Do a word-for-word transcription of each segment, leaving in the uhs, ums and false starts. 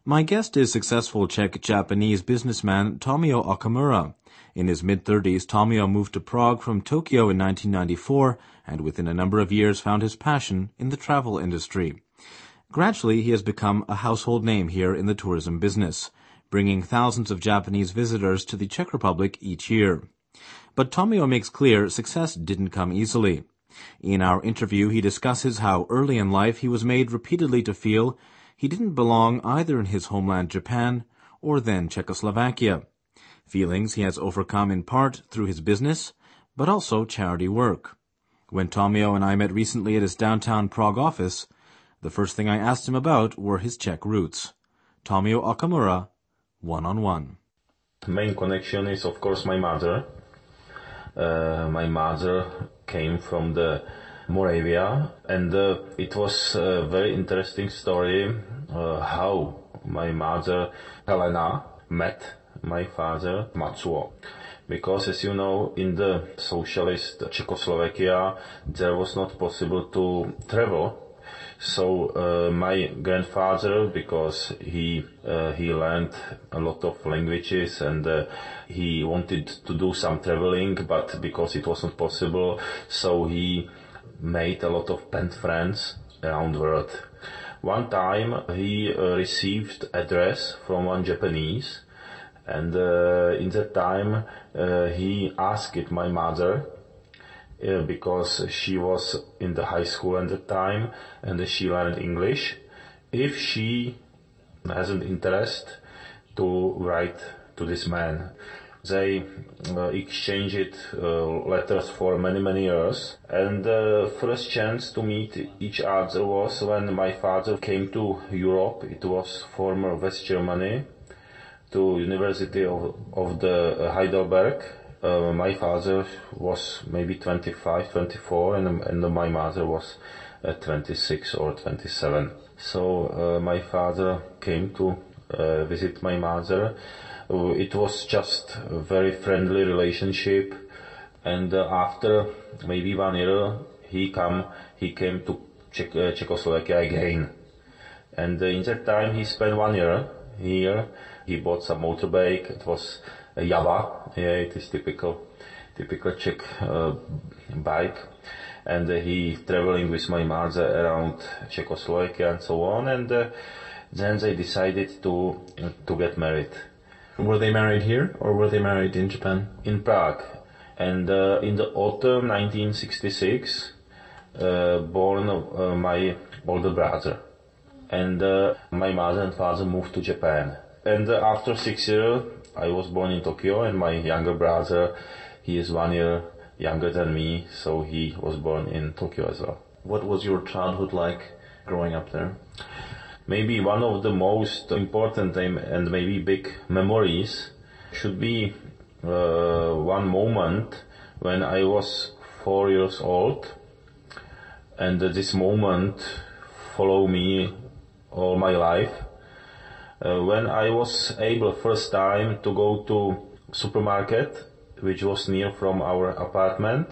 My guest is successful Czech-Japanese businessman Tomio Okamura. In his mid-thirties, Tomio moved to Prague from Tokyo in nineteen ninety-four and within a number of years found his passion in the travel industry. Gradually, he has become a household name here in the tourism business, bringing thousands of Japanese visitors to the Czech Republic each year. But Tomio makes clear success didn't come easily. In our interview, he discusses how early in life he was made repeatedly to feel he didn't belong either in his homeland Japan or then Czechoslovakia. Feelings he has overcome in part through his business, but also charity work. When Tomio and I met recently at his downtown Prague office, the first thing I asked him about were his Czech roots. Tomio Okamura, one-on-one. The main connection is, of course, my mother. Uh, my mother came from the Moravia, and uh, it was a very interesting story uh, how my mother, Helena, met my father, Matsuo. Because, as you know, in the socialist Czechoslovakia, there was not possible to travel. So uh, my grandfather, because he uh, he learned a lot of languages and uh, he wanted to do some traveling, but because it wasn't possible, so he made a lot of pen friends around the world. One time he uh, received address from one Japanese, and uh, in that time uh, he asked my mother, uh, because she was in the high school at the time and she learned English, if she has an interest to write to this man. They uh, exchanged uh, letters for many, many years. And the uh, first chance to meet each other was when my father came to Europe. It was former West Germany, to University of, of the uh, Heidelberg. Uh, my father was maybe twenty-five, twenty-four, and, and my mother was uh, twenty-six or twenty-seven. So uh, my father came to uh, visit my mother. It was just a very friendly relationship, and uh, after maybe one year, he come, he came to Czech, uh, Czechoslovakia again, and uh, in that time he spent one year here. He bought some motorbike. It was a Java. Yeah, it is typical, typical Czech uh, bike, and uh, he traveling with my mother around Czechoslovakia and so on, and uh, then they decided to uh, to get married. Were they married here, or were they married in Japan? In Prague. And uh, in the autumn nineteen sixty-six, uh, born uh, my older brother. And uh, my mother and father moved to Japan. And uh, after six years, I was born in Tokyo, and my younger brother, he is one year younger than me, so he was born in Tokyo as well. What was your childhood like growing up there? Maybe one of the most important and maybe big memories should be uh, one moment when I was four years old, and uh, this moment followed me all my life. Uh, when I was able first time to go to supermarket, which was near from our apartment,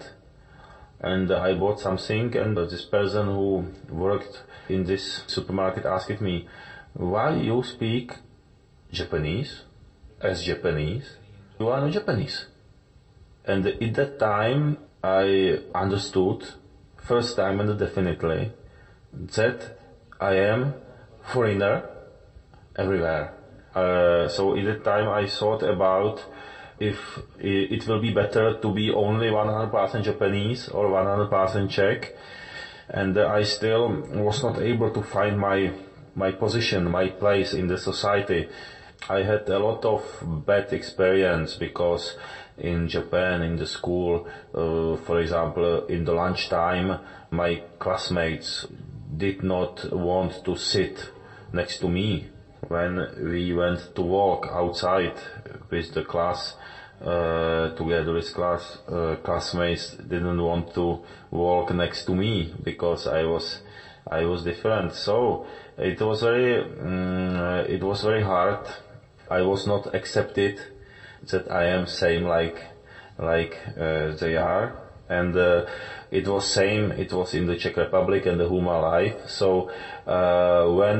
and uh, I bought something, and uh, this person who worked in this supermarket asked me, why you speak Japanese as Japanese? You are not Japanese. And at that time I understood, first time and definitely, that I am foreigner everywhere. Uh, so at that time I thought about if it will be better to be only one hundred percent Japanese or one hundred percent Czech. And uh, I still was not able to find my my position, my place in the society. I had a lot of bad experience because in Japan, in the school, uh, for example, in the lunchtime, my classmates did not want to sit next to me. When we went to walk outside with the class, Uh, together with class uh, classmates didn't want to walk next to me because I was I was different. So it was very um, it was very hard. I was not accepted that I am same like like uh, they are, and uh, it was same. It was in the Czech Republic and the Huma life. So uh, when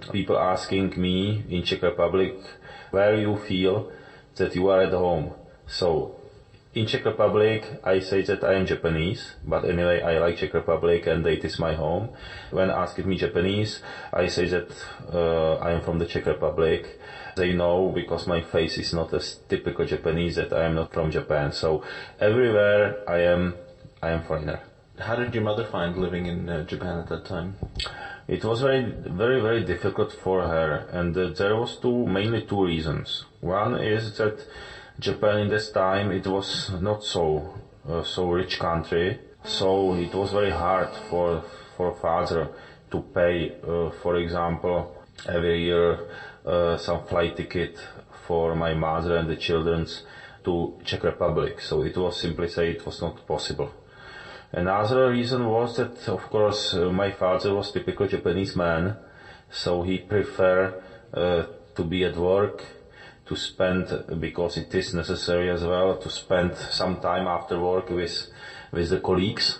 people asking me in Czech Republic where you feel that you are at home. So in Czech Republic, I say that I am Japanese, but anyway, I like Czech Republic and it is my home. When asked me Japanese, I say that uh, I am from the Czech Republic. They know because my face is not as typical Japanese that I am not from Japan. So everywhere I am, I am foreigner. How did your mother find living in uh, Japan at that time? It was very, very, very difficult for her, and uh, there was two, mainly two reasons. One is that Japan in this time, it was not so uh, so rich country, so it was very hard for for father to pay, uh, for example, every year uh, some flight ticket for my mother and the children's to Czech Republic. So it was simply say it was not possible. Another reason was that, of course, uh, my father was typical Japanese man, so he preferred uh, to be at work, to spend, because it is necessary as well, to spend some time after work with with the colleagues.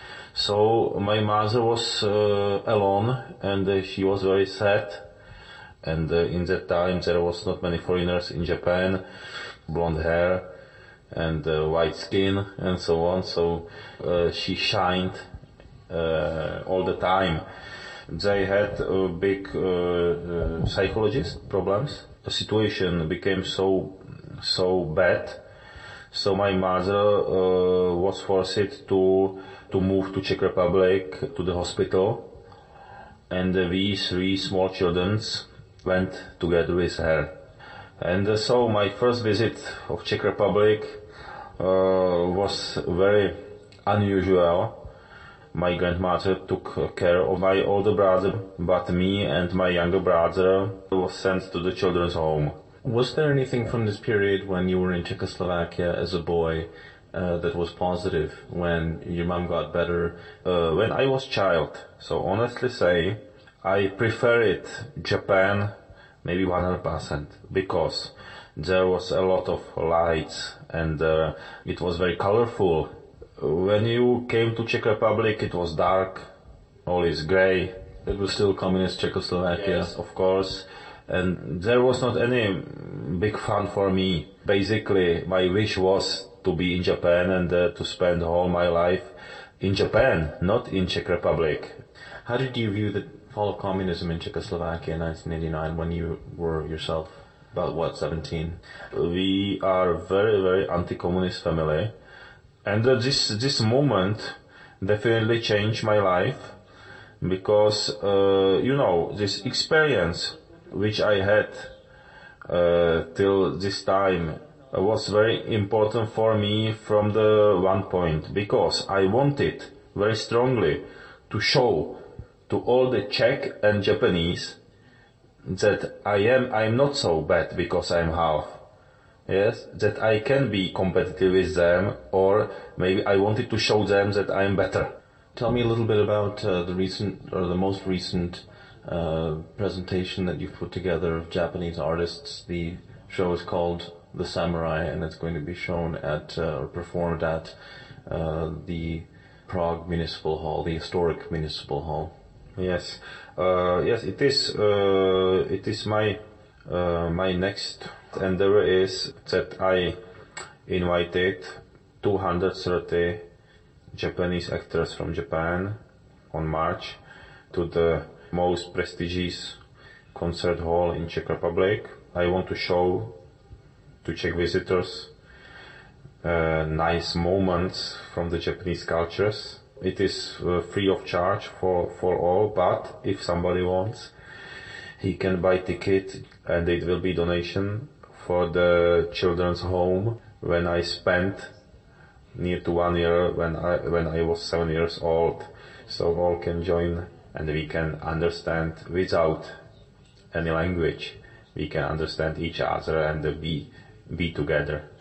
So my mother was uh, alone, and uh, she was very sad. And uh, in that time there was not many foreigners in Japan, blonde hair and uh, white skin and so on. So uh, she shined uh, all the time. They had uh, big uh, uh, psychologist problems. The situation became so so bad, so my mother uh, was forced to to move to Czech Republic to the hospital, and uh, we three small children went together with her. And uh, so my first visit of Czech Republic uh, was very unusual. My grandmother took care of my older brother, but me and my younger brother was sent to the children's home. Was there anything from this period when you were in Czechoslovakia as a boy uh, that was positive, when your mom got better? Uh, when I was child, so honestly say, I preferred Japan maybe one hundred percent, because there was a lot of lights and uh, it was very colorful. When you came to Czech Republic, it was dark, all is grey. It was still communist Czechoslovakia. Yes, of course. And there was not any big fun for me. Basically, my wish was to be in Japan and uh, to spend all my life in Japan, not in Czech Republic. How did you view the fall of communism in Czechoslovakia in nineteen eighty-nine when you were yourself about, what, seventeen? We are a very, very anti-communist family. And uh, this this moment definitely changed my life, because, uh, you know, this experience which I had uh, till this time was very important for me from the one point, because I wanted very strongly to show to all the Czech and Japanese that I am I am not so bad because I am half. Yes, that I can be competitive with them, or maybe I wanted to show them that I am better. Tell me a little bit about uh, the recent, or the most recent uh, presentation that you've put together of Japanese artists. The show is called The Samurai, and it's going to be shown at, uh, or performed at, uh, the Prague Municipal Hall, the historic Municipal Hall. Yes, uh, yes, it is, uh, it is my, uh, my next endeavor is that I invited two hundred thirty Japanese actors from Japan on March to the most prestigious concert hall in Czech Republic. I want to show to Czech visitors uh, nice moments from the Japanese cultures. It is uh, free of charge for, for all, but if somebody wants, he can buy ticket and it will be donation for the children's home when I spent near to one year when I when I was seven years old. So all can join and we can understand without any language. We can understand each other and be be together.